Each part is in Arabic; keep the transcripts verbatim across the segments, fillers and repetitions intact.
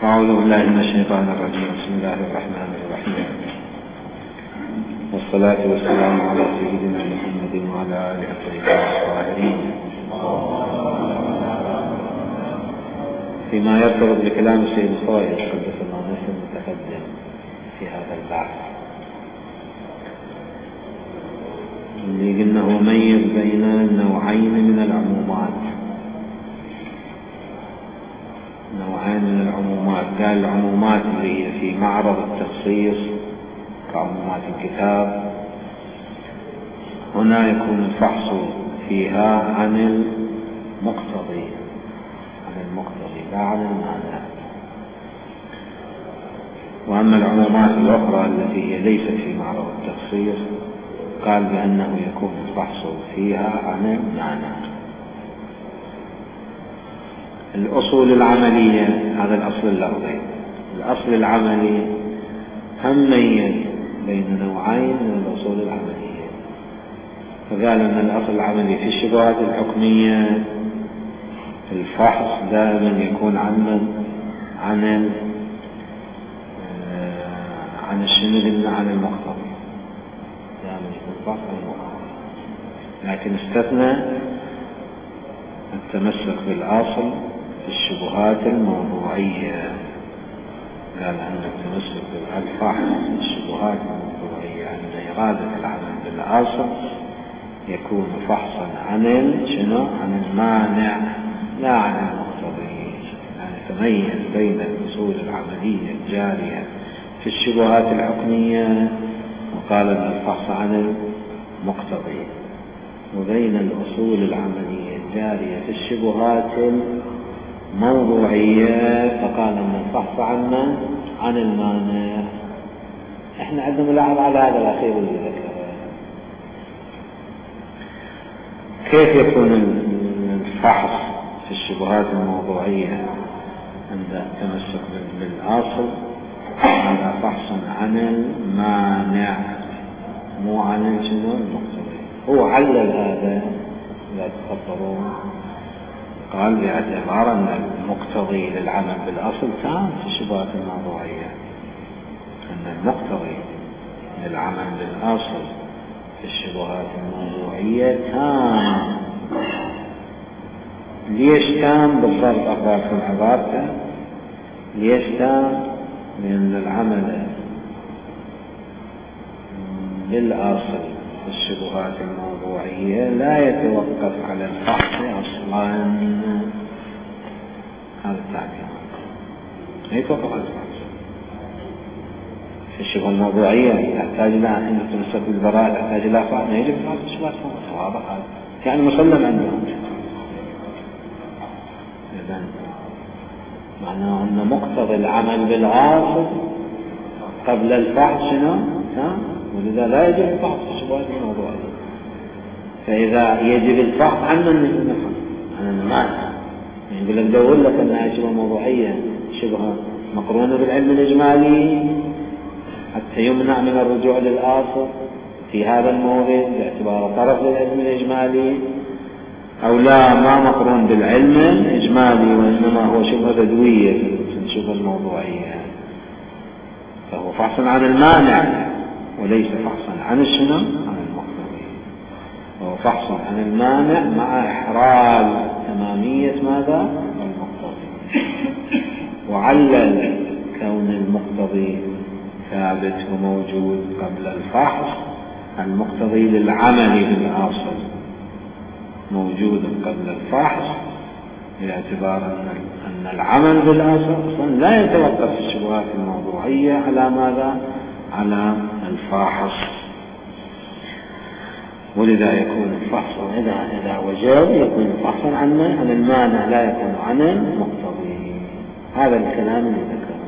أعوذ بالله من الشيطان الرجيم. بسم الله الرحمن الرحيم، والصلاة والسلام على سيدنا محمد وعلى آله الطيبين الطاهرين. فيما يرتبط بكلام السيد الخوئي قدس الله نفسه المتقدم في هذا البحث اللي قلنا هو ميز بين نوعين من العمومات، نوعين من العمومات. قال العمومات اللي هي في معرض التخصيص كعمومات الكتاب، هنا يكون الفحص فيها عن المقتضي، عن المقتضي لا عن المانع. وأما العمومات الأخرى التي هي ليست في معرض التخصيص قال بأنه يكون الفحص فيها عن المانع. الأصول العملية، هذا الأصل اللفظي. الأصل العملي هم ميز بين نوعين من الأصول العملية، فقال أن الأصل العملي في الشبهات الحكمية الفحص دائما يكون عن من؟ عن عن الشنو؟ عن المقتضي، دائما يكون الفحص عن المقتضي. لكن استثنى التمسك بالأصل في الشبهات الموضوعية، قال أن التمسك بالفحص في الشبهات الموضوعية عند إرادة العمل بالأصل يكون فحصا عن شنو؟ عن المانع لا عن المقتضي. يعني تميز بين الأصول العملية الجارية في الشبهات الحكمية وقال أن الفحص عن المقتضي، وبين الأصول العملية الجارية في الشبهات الموضوعية فقال أن الفحص عنا عن المانع. احنا عندنا ملاحظة على هذا الأخير اللي ذكره. كيف يكون الفحص في الشبهات الموضوعية عند التمسك بالأصل؟ هذا فحص عن المانع مو عن شنو؟ المقتضي. هو علل هذا لا تخطرون، قال باعتبار أن المقتضي للعمل بالأصل تام في الشبهات الموضوعية، أن المقتضي للعمل بالأصل في الشبهات الموضوعية تام. ليش تام بالضبط؟ أخباركم عبارته ليش تام؟ لأن العمل بالأصل في الشبهات الموضوعية لا يتوقف على الفحص أصلا. هذا التعبير، لا يتوقف على الفحص في الشبهة الموضوعية. يحتاج إلى أن تمسك بالبراءة، تحتاج إلى فحص، ما يجب فحص الشبهات الموضوعية. واضح هذا؟ يعني مسلم عندهم. إذن معناه أن مقتضى العمل بالأصل قبل الفحص شنو؟ ولذا لا يجب الفحص في الشبهات الموضوعية. فإذا يجب الفحص عن من؟ عن المانع. يعني يقول لك دور لك أنها شبهة موضوعية، شبهة مقرونة بالعلم الإجمالي حتى يمنع من الرجوع للأصل في هذا المورد باعتبار طرف للعلم الإجمالي، أو لا ما مقرون بالعلم الإجمالي وإنما هو شبهة بدوية في الشبهة الموضوعية، فهو فحص عن المانع وليس فحصا عن الشنو؟ عن المقتضي. وهو فحص عن المانع مع إحراز تمامية ماذا؟ المقتضي. وعلل كون المقتضي ثابت وموجود قبل الفحص، المقتضي للعمل بالأصل موجود قبل الفحص باعتبار أن العمل بالأصل أصلا لا يتوقف في الشبهات الموضوعية على ماذا؟ على الفاحص. ولذا يكون الفحص إذا إذا وجب يكون فحصا عن عن المانع لا يكون عن المقتضي. هذا الكلام اللي ذكره.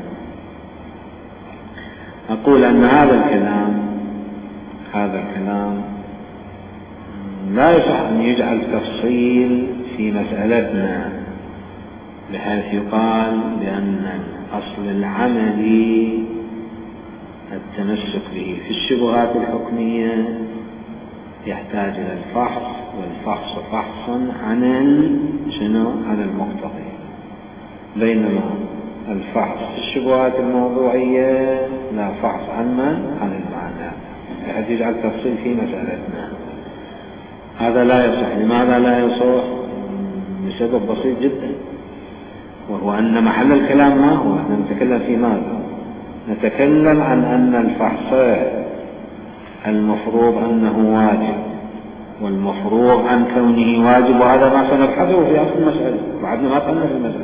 أقول أن هذا الكلام هذا الكلام لا يصح أن يجعل تفصيل في مسألتنا بحيث يقال بأن الأصل العملي التمسك به في الشبهات الحكمية يحتاج إلى الفحص، والفحص فحصا عن شنو؟ عن المقتضي. بينما الفحص في الشبهات الموضوعية لا فحص عن من؟ عن المعنى، بحيث يجعل تفصيل في مسألتنا. هذا لا يصح. لماذا لا يصح؟ لسبب بسيط جدا، وهو أن محل الكلام ما هو؟ نحن نتكلم في ماذا؟ نتكلم عن أن الفحص المفروض أنه واجب، والمفروض عن كونه واجب، وهذا ما سنبحثه في أصل المسألة، بعدنا ما قلنا في المسألة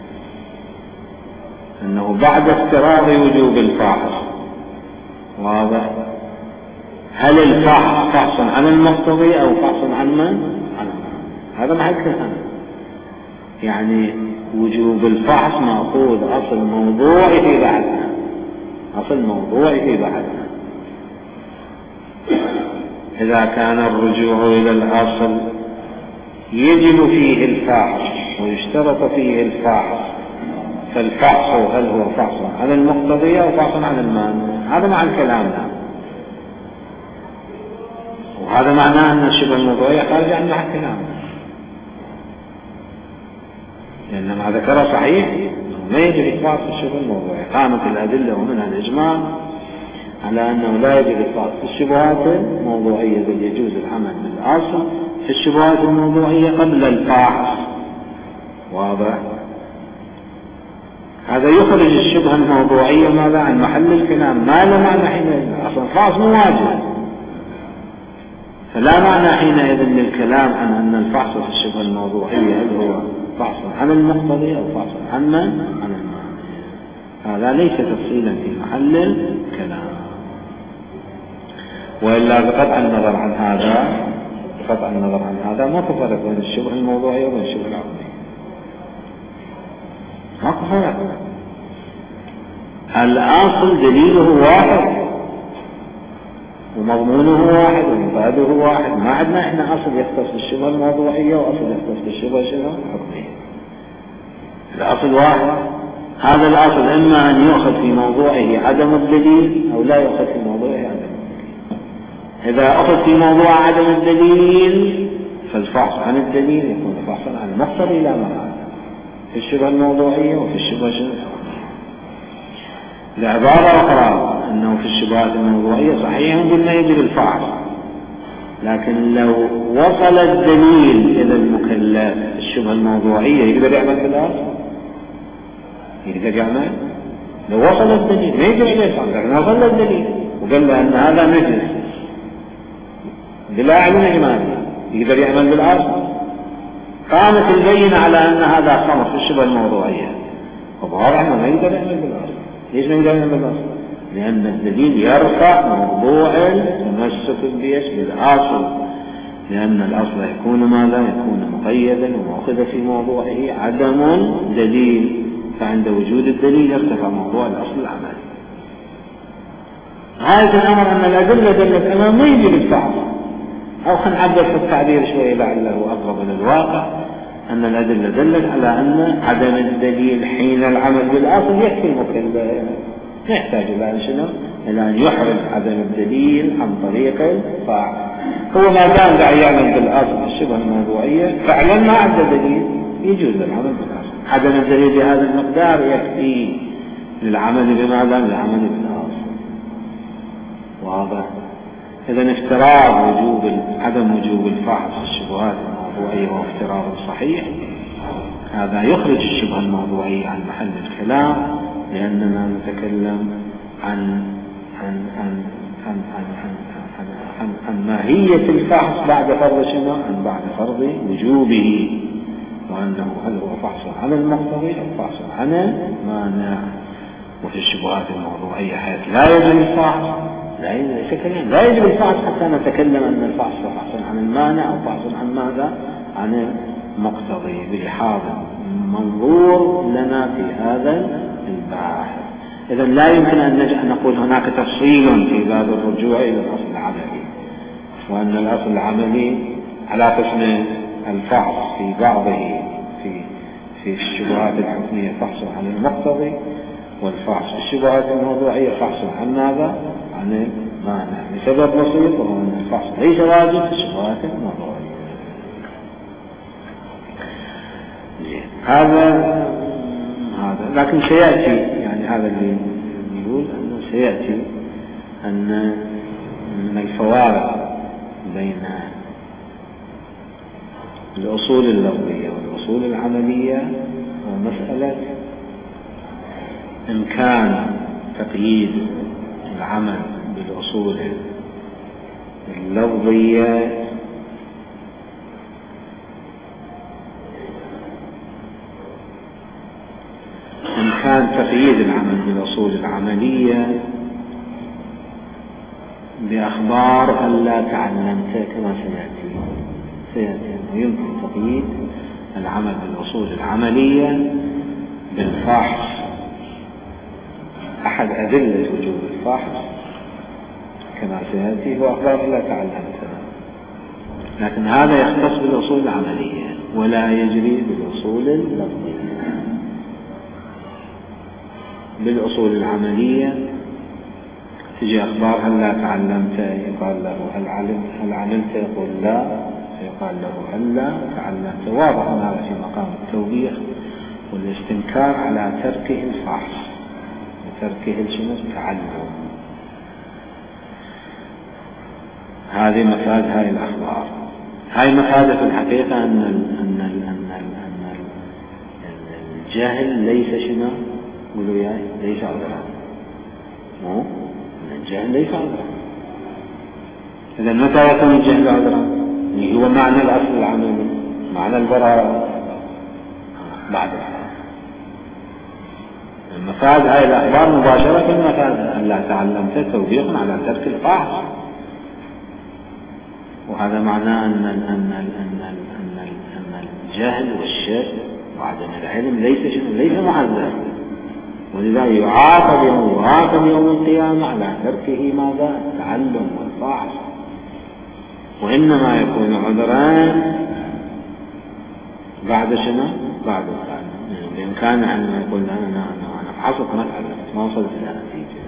أنه بعد افتراض وجوب الفحص، واضح؟ هل الفحص فحص عن المقتضي أو فحص عن من؟ عن من؟ هذا محل كلام. يعني وجوب الفحص مأخوذ أصل موضوعي في بحثنا، أصل موضوعي في بحثنا. إذا كان الرجوع إلى الأصل يجب فيه الفحص ويشترط فيه الفحص، فالفحص هل هو فحص عن المقتضي أو فحص عن المانع؟ هذا مع الكلام. وهذا معناه أن الشبه الموضوعية خارج عن مع الكلام، لأن ما ذكره صحيح ما يجب إثبات في الشبه الموضوعية. قامت الأدلة ومنها الإجماع على أنه لا يجب إثبات في الشبهات الموضوعية، بل يجوز العمل بالأصل في الشبهات الموضوعية قبل الفحص. واضح؟ هذا يخرج الشبهة الموضوعية ماذا؟ عن محل الكلام، ما لا معنى حينئذ، أصلا الفحص مو واجب، فلا معنى حينئذ للكلام عن أن الفحص في الشبهة الموضوعية هل هو فحص عن المقتضي أو فحص عن من؟ عن المعنى. هذا ليس تفصيلا في محل الكلام. وإلا بقطع النظر عن هذا بقطع النظر عن هذا ما تفرق بين الشبهة الموضوعية وبين الشبهة العقلية، ما تفرق. الأصل دليله واحد ومضمونه واحد ومفاده واحد، ما عندنا احنا أصل يختص بالشبهة الموضوعية وأصل يختص بالشبهة العقلية. الأصل واحد. هذا الأصل إما أن يؤخذ في موضوعه عدم الدليل أو لا يؤخذ في موضوعه عدم الدليل. إذا أخذ في موضوع عدم الدليل فالفحص عن الدليل يكون فحصا عن المقتضي لا محالة في الشبهة الموضوعية وفي الشبهة العقلية. لعبارة أخرى أنه في الشبهات الموضوعية صحيح قلنا يجب الفحص، لكن لو وصل الدليل إلى المكلف الشبهة الموضوعية يقدر يعمل بالأصل؟ يقدر يعمل؟ لو وصل الدليل ما يقدر يفعل، لكن وصل الدليل وقال له أن هذا نجس بلا علم إجمالي يقدر يعمل بالأصل. قامت البينة على أن هذا خمر في الشبهة الموضوعية، وبواضح أنه ما يقدر يعمل بالأصل. ليش ما يقدر يعمل بالأصل؟ لأن الدليل يرفع موضوع تمسك بيش بالأصل، لأن الأصل يكون ماذا؟ يكون مقيدا ومؤخذ في موضوعه عدم دليل، فعند وجود الدليل يرتفع موضوع الأصل العملي. غاية الأمر أن الأدلة دلت أمام ما يجب الفحص، أو خلينا نعبر في التعبير شوي لعله أقرب إلى الواقع، أن الأدلة دلت على أن عدم الدليل حين العمل بالأصل يكفي المكلف، ما يحتاج إلى شنو؟ إلى أن يحرز عدم الدليل عن طريق الفاعل. هو ما دام داعي يعمل بالأصل الشبهة الموضوعية فعلا ما عنده دليل يجوز العمل بالأصل. عدم الدليل بهذا المقدار يكفي للعمل بماذا؟ للعمل بالأصل. واضح؟ إذا افتراض وجوب عدم وجوب الفحص في الشبهات الموضوعية وافتراض صحيح، هذا يخرج الشبهة الموضوعية عن محل الكلام، لأننا نتكلم عن عن عن عن عن عن, عن, عن, عن ماهية الفحص بعد فرض شنو؟ عن بعد فرض وجوبه، وأنه هل هو فحص عن المقتضي أو فحص عن المانع. وفي الشبهات الموضوعية حيث لا يجب الفحص لا يجب لا يجب الفحص حتى نتكلم أن الفحص فحص عن المانع أو فحص عن ماذا؟ عن المقتضي، بإحاط منظور لنا في هذا البحث. إذا لا يمكن أن نقول هناك تفصيل في باب الرجوع إلى الأصل العملي، وأن الأصل العملي على قسم الفحص في بعضه في في الشبهات الحكمية فحص عن المقتضي، والفحص في الشبهات الموضوعية فحص عن ماذا؟ عن المانع، لسبب بسيط وهو أن الفحص ليس واجب في الشبهات الموضوعية. هذا هذا لكن سيأتي يعني هذا اللي يقول أنه سيأتي أن من الفوارق بين الأصول اللفظية والأصول العملية ومسألة إمكان تقييد العمل بالأصول اللفظية إمكان تقييد العمل بالأصول العملية بأخبار ألا تعلمت كما سيأتي سيأتي أنه يمكن تقييد العمل بالأصول العملية بالفحص. أحد أدلة وجود الفحص كما سيأتي هو أخبار ألا تعلمتها، لكن هذا يختص بالأصول العملية ولا يجري بالأصول اللفظية. بالأصول العملية تجي أخبار هل لا تعلمت يقال له هل علمت هل علمت يقول لا يقال له هل لا تعلمت. واضح أن هذا في مقام التوبيخ والاستنكار على تركه الفحص وتركه التعلم. هذه مفاد هاي الأخبار. هاي مفادة في الحقيقة أن أن أن أن الجهل ليس شنو قولوا ياي ليس عذرا. مو الجهل ليس عذرا. إذا متى يكون الجهل عذرا؟ هو معنى الأصل العملي معنى البراءة بعد المفاد هاي الأخبار مباشرة. المفاد أن لا تعلمت توبيخ على ترك الفحص، وهذا معناه أن أن أن أن أن أن الجهل والشك وعدم العلم ليس شنو ليس معذر، ولذا يعاقب يوم يعاقب يوم القيامة على تركه ماذا؟ التعلم والفحص. وإنما يكون عذران بعد شنو؟ بعد التعلم. يعني بإمكانه أن يقول أنا أنا أنا فحصت ما تعلمت ما وصلت إلى نتيجة.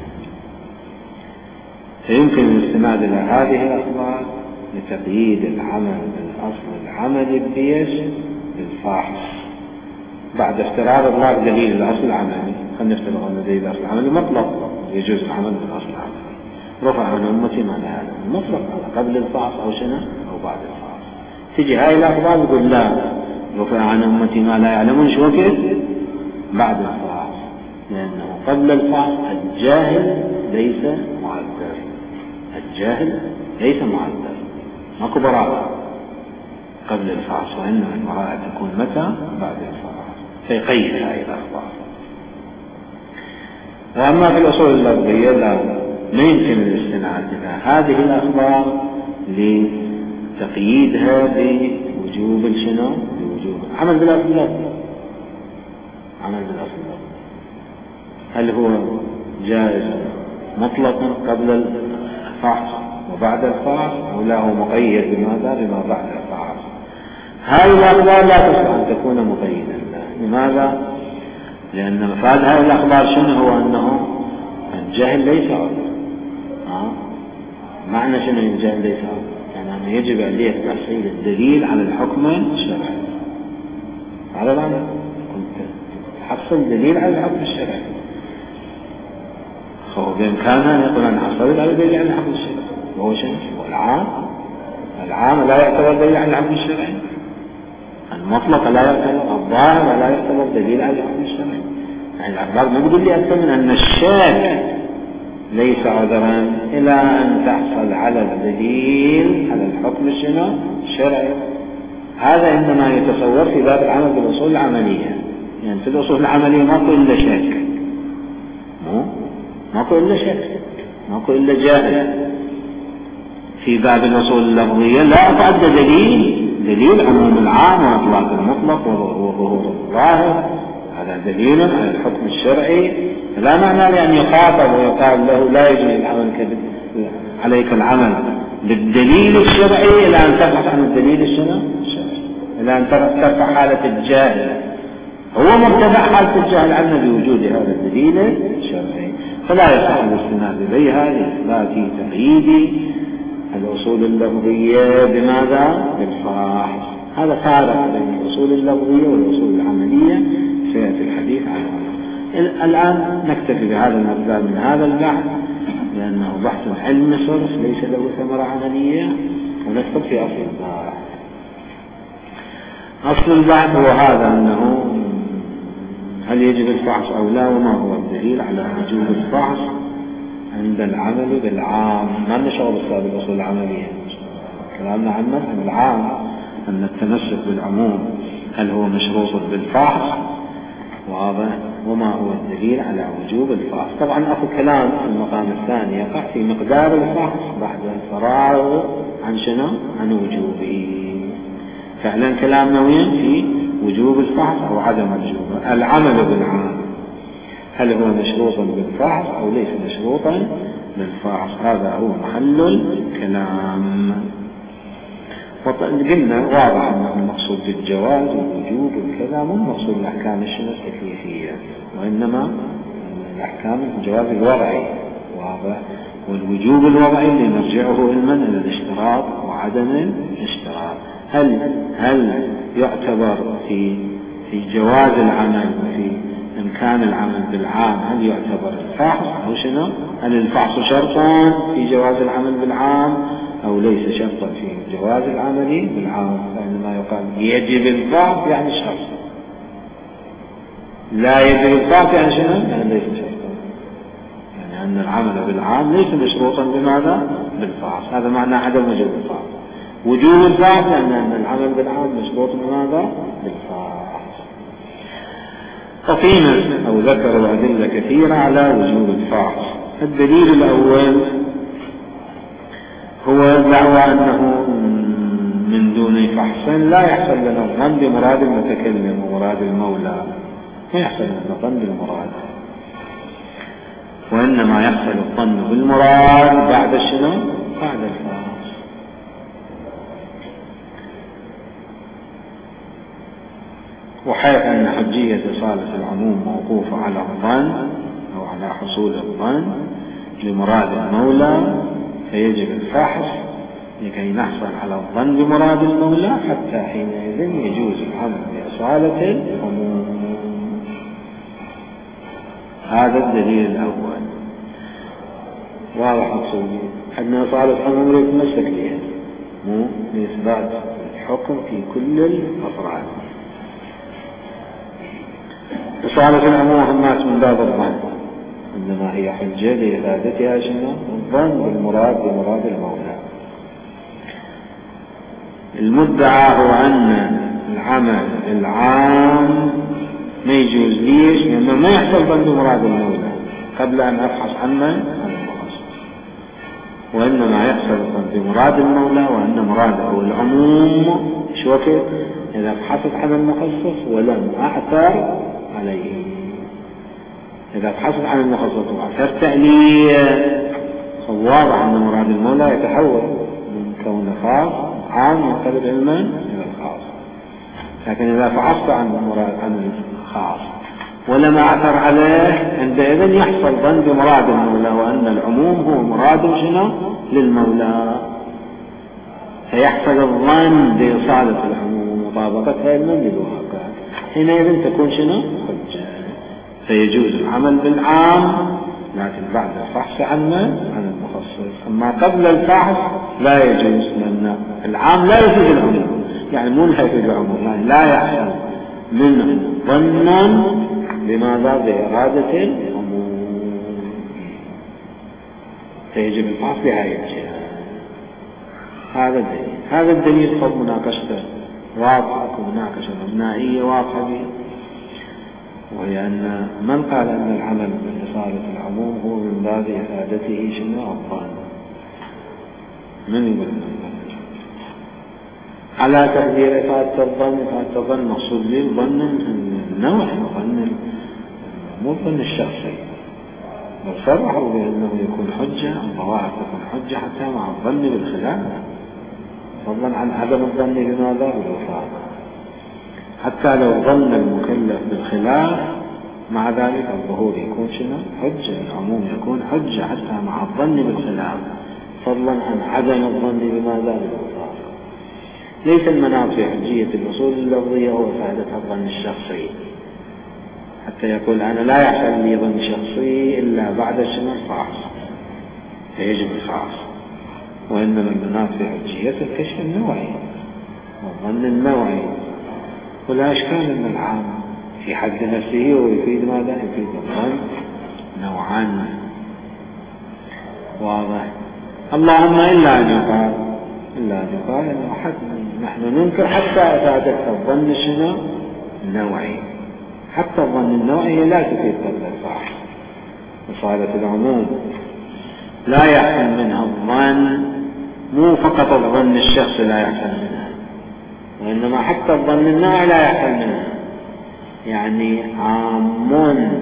فيمكن الاستناد إلى هذه الأخبار لتقييد العمل بالأصل العملي بيش بالفحص بعد افتراض الله دليل الأصل العملي. خلينا نفترض أن دليل الأصل العملي مطلق يجوز العمل بالأصل العملي. رفع عن أمتي ما لا يعلم مطلق قبل الفحص أو شنو أو بعد الفحص. تجي هاي الأخبار تقول لا رفع عن أمتي ما لا يعلمون شو وقت بعد الفحص، لأنه قبل الفحص الجاهل ليس معذر. الجاهل ليس معذر ماكو براءة قبل الفحص، وإنما البراءة تكون متى بعد الفحص. فيقيد هذه الأخبار. وأما في الأصول اللفظية لا ما يمكن الاستناد إلى هذه الأخبار لتقييدها بوجوب الشنو بوجوب عمل بالأصل اللفظي. عمل بالأصل اللفظي هل هو جائز مطلقا قبل الفحص وبعد الفحص أو لا هو مقيد بماذا بما بعد الفحص. هذه الأخبار لا تصلح أن تكون مقيدا. لماذا؟ لأن مفاد هذه الأخبار شنو هو أنه الجهل ليس عذر. آه؟ معنى شنو الجهل ليس عذر؟ يعني أنه يجب عليه تحصيل الدليل على الحكم الشرعي. على الآن كنت تحصل دليل على الحكم الشرعي، فهو بإمكانه أن يقول أنا حصلت على دليل على الحكم الشرعي. وهو شنو؟ والعام العام لا يعتبر دليل على الحكم الشرعي، المطلق لا يعتبر، الظاهر لا يعتبر دليل على الحكم الشرعي. يعني الأخبار ما يقول لي أكثر من أن الشاك ليس عذرا إلى أن تحصل على الدليل على الحكم الشرعي. هذا إنما يتصور في باب العمل بالأصول العملية. يعني في الأصول العملية ماكو إلا شك، مو ماكو إلا شك، ماكو إلا جاهل. في باب الأصول اللفظية لا أتعدى دليل دليل عموم العام وإطلاق المطلق وظهور الظاهر، هذا دليل على الحكم الشرعي. لا معنى لأن يخاطب ويقال له لا يجوز العمل عليك العمل بالدليل الشرعي إلى أن تبحث عن الدليل الشرعي، إلى أن ترفع حالة الجاهل. هو مرتفع حالة الجاهل عنا بوجود هذا الدليل الشرعي، فلا يصح الاستناد إليها لإثبات تقييد الأصول اللفظية بماذا؟ بالفحص. هذا فارق بين الأصول اللفظية والأصول العملية سيأتي الحديث عنها. الآن نكتفي بهذا المقدار من هذا البحث، لأنه بحث علم صرف ليس له ثمرة عملية، ونكتب في أصل البحث. أصل البحث هو هذا، أنه هل يجب الفحص أو لا، وما هو الدليل على وجوب الفحص عند العمل بالعام. ما نشغل بالسابق الأصول العملية، كلامنا عن مثل العام، أن التمسك بالعموم هل هو مشروط بالفحص، واضح، وما هو الدليل على وجوب الفحص. طبعا أخذ كلام في المقام الثاني يقع في مقدار الفحص بعد الفراغ عن شنو؟ عن وجوبه. فعلا كلامنا وين؟ في وجوب الفحص أو عدم وجوبه. العمل بالعام هل هو مشروط بالفحص أو ليس مشروطا بالفحص، هذا هو محل الكلام. قلنا واضح أنه المقصود بالجواز والوجوب والكذا مو المقصود الأحكام التكليفية، وإنما الأحكام الجواز الوضعي، واضح، والوجوب الوضعي اللي نرجعه علما إلى الاشتراط وعدم الاشتراط. هل هل يعتبر في في جواز العمل وفي إمكان العمل بالعام هل يعتبر الفحص أو شنو؟ هل الفحص شرطا في جواز العمل بالعام أو ليس شرطا في جواز العمل بالعام؟ فإنما يقال يجب الفحص يعني شرط، لا يجب الفحص يعني شنو؟ يعني ليس شرطا، يعني أن العمل بالعام ليس مشروطا بماذا؟ بالفحص. هذا معنى عدم وجوب الفحص. وجوب الفحص لأن يعني العمل بالعام مشروط بماذا؟ بالفحص. فقيمة أو ذكروا أدلة كثيرة على وجوب الفحص. الدليل الأول هو دعوى أنه من دون فحص لا يحصل لنا الظن بمراد المتكلم ومراد المولى، ما يحصل لنا الظن بالمراد، وإنما يحصل الظن بالمراد بعد شنو؟ بعد الفحص. وحيث أن حجية إصالة العموم موقوفة على الظن أو على حصول الظن لمراد المولى، فيجب الفحص لكي نحصل على الظن بمراد المولى، حتى حينئذ يجوز العمل بإصالة العموم. هذا الدليل الأول. واضح مقصودي أن إصالة العموم يتمسك بها، مو لإثبات الحكم في كل الأفراد. إصالة العموم همات من باب الظن، إنما هي حجة لإفادتها شنو؟ الظن بالمراد بمراد المولى. المدعى هو أن العمل العام ما يجوز. ليش؟ لأنه ما يحصل ظن بمراد المولى قبل أن أفحص عنه عن المخصص، وإنما يحصل ظن بمراد المولى، وأن مراده هو العموم. شو وقت؟ إذا فحصت عن المخصص ولم أعثر عليه. إذا فحصت عن المخصص وعثرت عليه، واضح أن مراد المولى يتحول من كون خاص عام ينقلب علما إلى الخاص. لكن إذا فحصت عن مراد عن الخاص ولم أعثر عليه، عندئذ يحصل ظن بمراد المولى، وأن العموم هو مراد شنو؟ للمولى، فيحصل الظن بإصالة العموم ومطابقتها علما للواقع. حينئذ تكون شنو؟ حجة. فيجوز العمل بالعام لكن بعد الفحص عنه عن المخصص. أما قبل الفحص لا يجوز، لأن العام لا يفيد العموم، يعني مو لا يفيد العموم، يعني لا يحصل منه ظنا بماذا؟ بإرادة العموم. فيجب الفحص بهذه الجهة. هذا الدليل. هذا الدليل قد مناقشته واضحة ومناقشة مبنائية واضحة به، وهي أن من قال أن العمل بإصالة العموم هو من باب إفادته شنو؟ الظن. من يقول على تقدير إفادة الظن؟ إفادة الظن مقصود به الظن النوع، الظن مو الظن الشخصي، بل صرحوا بأنه يكون حجة، الظواهر تكون حجة حتى مع الظن بالخلاف، فضلا عن عدم الظن بماذا؟ بالوفاق. حتى لو ظن المكلف بالخلاف مع ذلك الظهور يكون شنو؟ حجة. العموم يكون حجة حتى مع الظن بالخلاف، فضلا عن عدم الظن بماذا؟ بالوفاق. ليس المناط في حجية الأصول اللفظية هو إفادة الظن الشخصي، حتى يقول أنا لا يحصل لي ظن شخصي إلا بعد شنو الفحص، فيجب الفحص. وإنما المناط في حجية الكشف النوعي والظن النوعي، ولا إشكال أن العام في حد نفسه ويفيد ماذا؟ يفيد الظن نوعا. واضح؟ اللهم إلا أن يقال إلا أن يقال أنه حد نحن ننكر حتى إفادة الظن شنو؟ النوعي. حتى الظن النوعي لا تفيد قبل الفحص. وصالة العموم لا يحصل منها الظن، مو فقط الظن الشخصي لا يحصل منها، وإنما حتى الظن النوعي لا يحصل منها. يعني عام،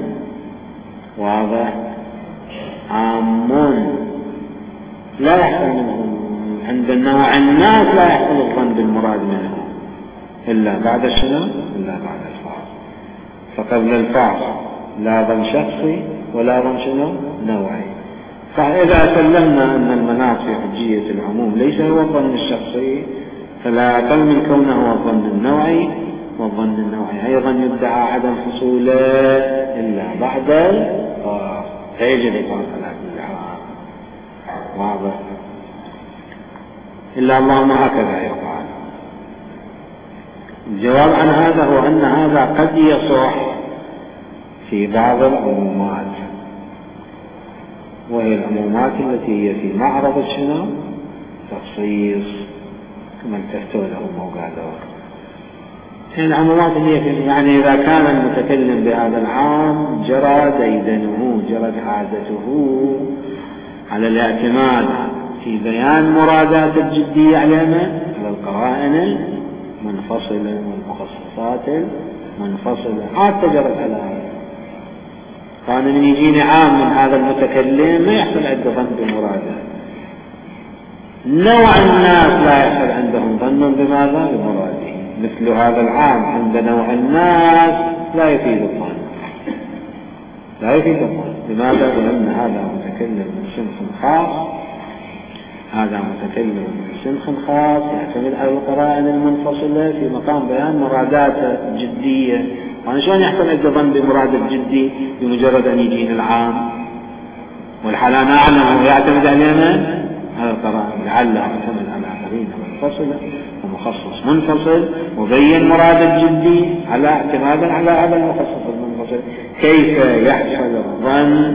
واضح، عام لا يحصل منه عند النوع الناس، لا يحصل الظن بالمراد منه إلا بعد شنو؟ إلا بعد الفحص. فقبل الفحص لا ظن شخصي ولا ظن شنو؟ نوعي. فإذا سلمنا أن المناط في حجية العموم ليس هو الظن الشخصي، فلا أقل من كونه هو الظن النوعي، والظن النوعي أيضا يدعى عدم حصوله إلا بعد الفحص، فيجب الفحص على كل حال. واضح؟ إلا اللهم هكذا يقال. الجواب عن هذا هو أن هذا قد يصح في بعض العمومات، وهي العمومات التي هي في معرض شنو؟ تخصيص، كما التفتوا له موقعه. العمومات اللي هي في يعني إذا كان المتكلم بهذا العام جرى ديدنه، جرت عادته على الاعتماد في بيان مرادات الجدية علينا على القرائن المنفصلة والمخصصات المنفصلة، حتى جرت على هذا. كان من يجيني عام من هذا المتكلم ما يحصل عنده ظن بمراده. نوع الناس لا يحصل عندهم ظن بماذا؟ بمراده. مثل هذا العام عند نوع الناس لا يفيد الظن، لا يفيد الظن. لماذا؟ لأن هذا متكلم من صنف خاص، هذا متكلم من صنف خاص يعتمد على القرائن المنفصلة في مقام بيان مراداته الجدية. وأنا شلون يحصل عنده ظن بمراد الجدي بمجرد أن يجيني العام؟ والحالة أنا أعلم يعتمد علينا على القرائن، لعله يعتمد على قرينة منفصلة ومخصص منفصل وبين مراد الجدي على اعتمادا على هذا المخصص المنفصل. كيف يحصل الظن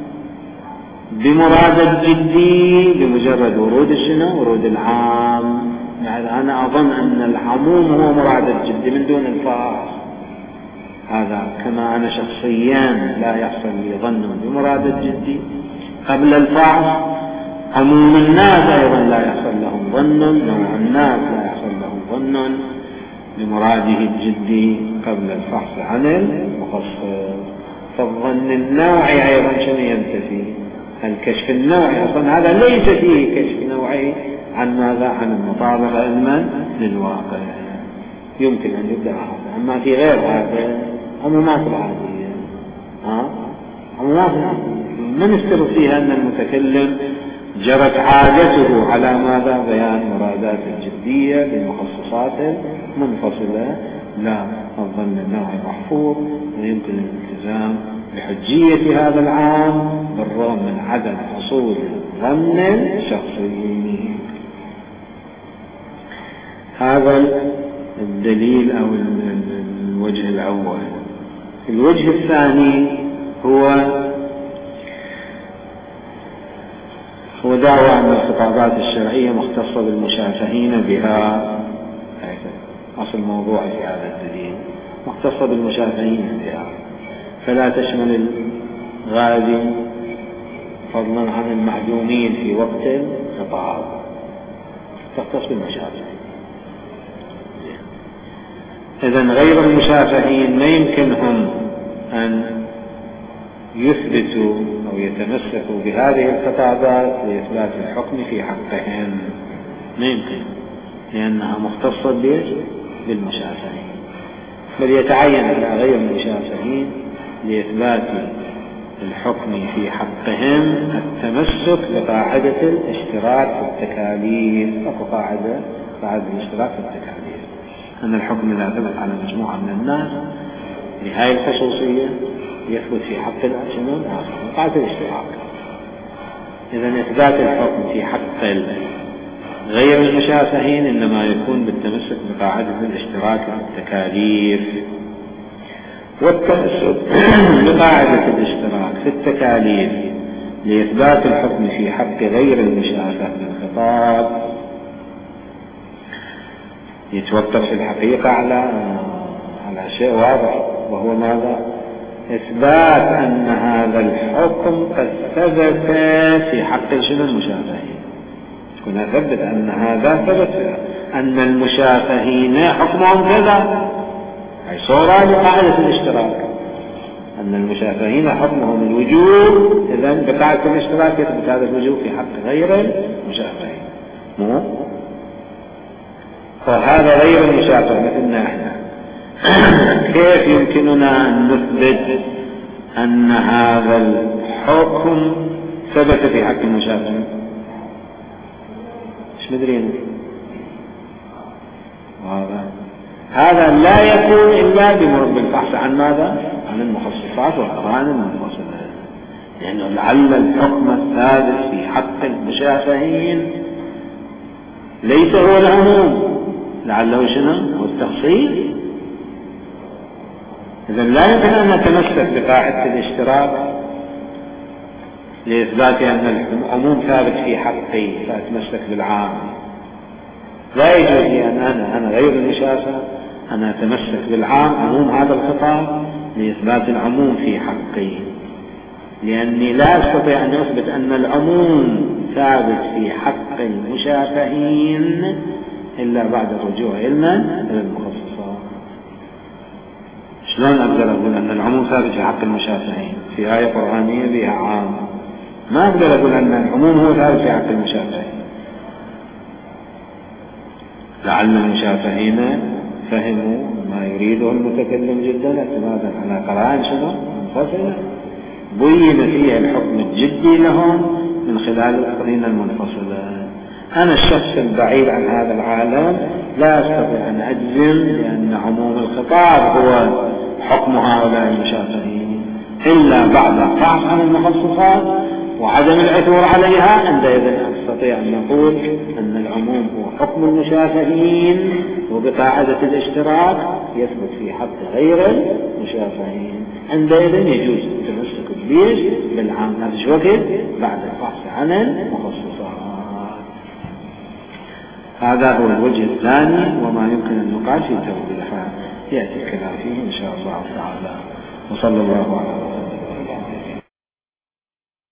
بمراد الجدي بمجرد ورود الشنو؟ ورود العام. يعني أنا أظن أن العموم هو مراد الجدي من دون الفحص. هذا كما أنا شخصيا لا يحصل لي ظن بمراد الجدي قبل الفحص، عموم الناس أيضا لا يحصل لهم ظن، نوع الناس لا يحصل لهم ظن بمراده الجدي قبل الفحص عن المخصص. فالظن النوعي أيضا شنو ينتفي؟ الكشف النوعي أصلا هذا ليس فيه كشف نوعي عن ماذا؟ عن المطابقة علما للواقع. يمكن أن يبدأ هذا. أما في غير هذا عمومات العادية، ها عمومات العادية من يفترض فيها أن المتكلم جرت عادته على ماذا؟ بيان مرادات الجدية بمخصصات منفصلة. لا، الظن النوعي محفوظ ويمكن الالتزام بحجية هذا العام بالرغم من عدم حصول ظن شخصي. هذا الدليل أو الوجه الأول. الوجه الثاني هو هو دعوى أن الخطابات الشرعية مختصة بالمشافهين بها. أصل موضوع في هذا الدليل مختصة بالمشافهين بها، فلا تشمل الغالي فضلا عن المعدومين في وقت الخطاب، تختص بالمشافهين. إذن غير المشافهين ما يمكنهم أن يثبتوا أو يتمسكوا بهذه الخطابات لإثبات الحكم في حقهم، ما يمكن، لأنها مختصة بالمشافهين. بل يتعين على غير المشافهين لإثبات الحكم في حقهم التمسك بقاعدة الاشتراك في التكاليف. أو قاعدة قاعدة الاشتراك في التكاليف أن الحكم إذا ثبت على مجموعة من الناس لهذه الخصوصية يثبت في حق شنو الآخر قاعدة الاشتراك. إذا إثبات الحكم في حق غير المشافهين إنما يكون بالتمسك بقاعدة الاشتراك في التكاليف، والتمسك بقاعدة الاشتراك في التكاليف لإثبات الحكم في حق غير المشافه بالخطاب يتوقف في الحقيقة على على شيء واضح، وهو ماذا؟ إثبات أن هذا الحكم قد ثبت في حق شنو المشافهين. كنا ثبت أن هذا ثبت أن المشافهين حكمهم كذا، أي صورة لقاعدة الاشتراك أن المشافهين حكمهم الوجوب. إذن بقاعدة الاشتراك يثبت هذا الوجوب في حق غير المشافهين. مو وهذا غير المشافه مثلنا احنا. كيف يمكننا أن نثبت أن هذا الحكم ثبت في حق المشافه؟ مش مدرين هذا هذا لا يكون إلا بالبحث عن ماذا؟ عن المخصصات والقرائن المنفصلة، لأنه لعل الحكم الثابت في حق المشافهين ليس هو العموم، لعله شنو؟ هو التخصيص. إذا لا يمكن أن نتمسك بقاعدة الاشتراك لإثبات أن العموم ثابت في حقي فأتمسك بالعام. لا يجوز لي أن أنا أنا غير المشافه أنا أتمسك بالعام عموم هذا الخطاب لإثبات العموم في حقي، لأني لا أستطيع أن أثبت أن العموم ثابت في حق المشافهين إلا بعد الرجوع إلى المخصصات. شلون أقدر أقول أن العموم ثابت في حق المشافهين في آية قرآنية بها عام؟ ما أقدر أقول أن العموم هو ثابت في حق المشافهين. لعل المشافهين فهموا ما يريده المتكلم جدا اعتمادا على قرائن شنو منفصلة بين فيها الحكم الجدي لهم من خلال القرينة المنفصلة. أنا الشخص البعيد عن هذا العالم لا أستطيع أن أجزم بأن عموم الخطاب هو حكم هؤلاء المشافهين إلا بعد البحث عن المخصصات وعدم العثور عليها. عندئذ أستطيع أن نقول أن العموم هو حكم المشافهين وبقاعدة الاشتراك يثبت في حق غير المشافهين. عندئذ يجوز التمسك بليش بالعام نفس وقت بعد البحث عن المخصصات. هذا هو الوجه الثاني وما يمكن النقاش في توضيحه يأتي الكلام فيه إن شاء الله تعالى. وصلى الله على